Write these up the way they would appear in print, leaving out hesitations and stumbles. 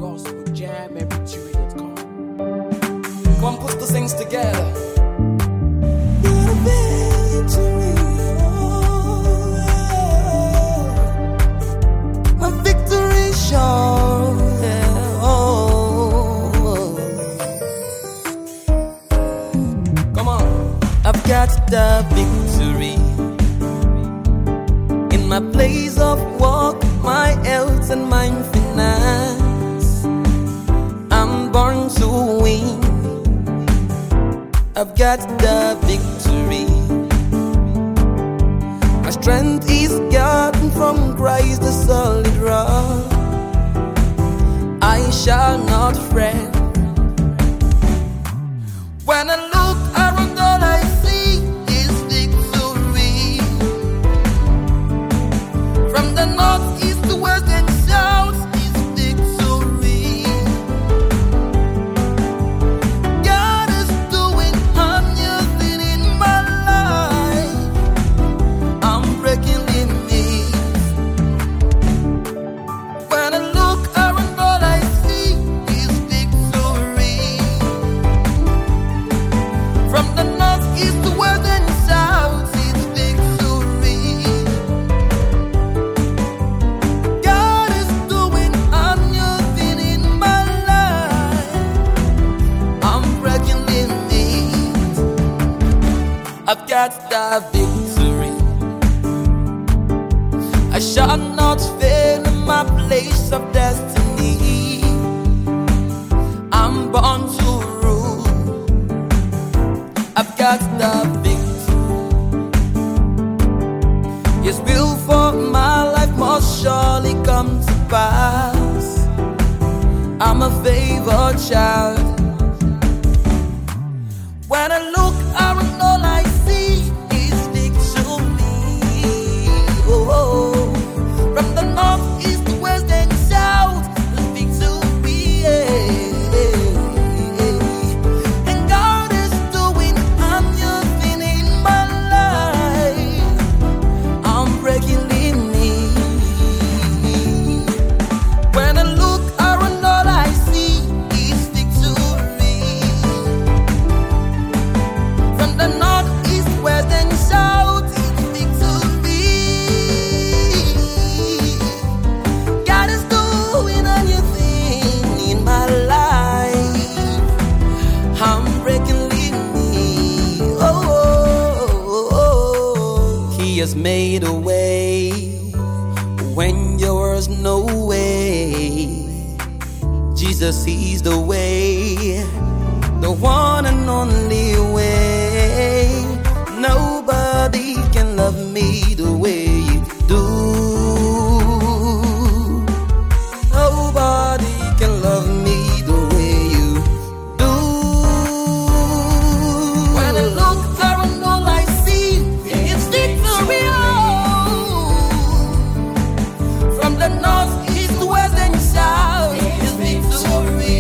GospeljamMP3.com. Come on, put the things together. My victory sure. Come on. I've got the victory in my place of work, my health and my finance. I'm born to win. I've got the victory. My strength is gotten from Christ, the solid rock. I shall not fret. When I look around, all I see is victory. From the north, east, to west, and south is victory. God is doing a new thing in my life. I'm breaking limits. When I look around, all I see is victory. From the north, east, to west, and south is victory. God is doing a new thing in my life. I'm breaking limits. I've got the victory. I shall not fail in my place of destiny. I'm born to rule. I've got the victory. His will for my life must surely come to pass. I'm a favored child. When I look around, all I see is victory. Oh, from the north, east, west, and south, victory. And God is doing a new thing in my life. I'm breaking limits. When I look around, all I see is victory. From the north, east, west, and south, it's victory. God is doing a new thing in my life. I'm breaking limits. Oh, He has made a way when there was no way. Jesus is the way, the one and only way. Nobody can love me the way you do. Nobody can love me the way you do. When I look around, all I see is victory. From the north, east, west, and south is victory.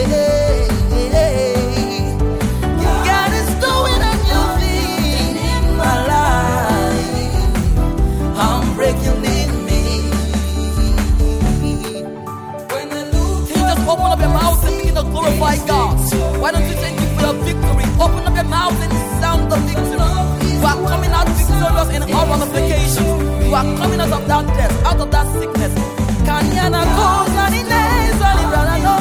God is doing a new thing in my life. I'm breaking limits. When I look, Can you just open up your mouth and begin to glorify God? Why don't you thank Him for your victory? Open up your mouth and sound the victory. You are coming out victorious in all ramifications. You are coming out of that death, out of that sickness. Kanyana kosa ni neza ni rana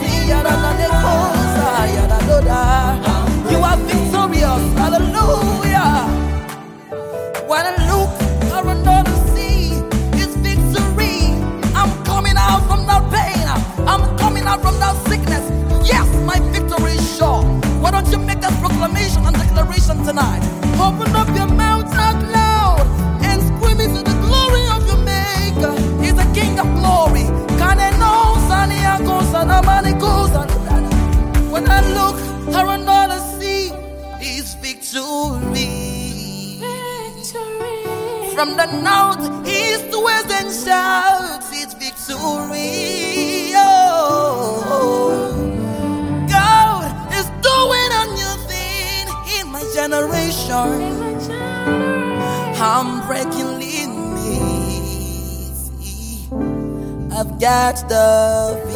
you are victorious. Hallelujah. when I look around, all I see is victory. I'm coming out from that pain. I'm coming out from that sickness. Yes, my victory is sure. Why don't you make that proclamation and declaration tonight? Open up your mouth out loud and scream into the glory of your Maker. He's the King of glory. When I look around, all I see is victory. From the north, east, west, and south, it's victory. Oh, God is doing a new thing in my generation. I'm breaking limits. I've got the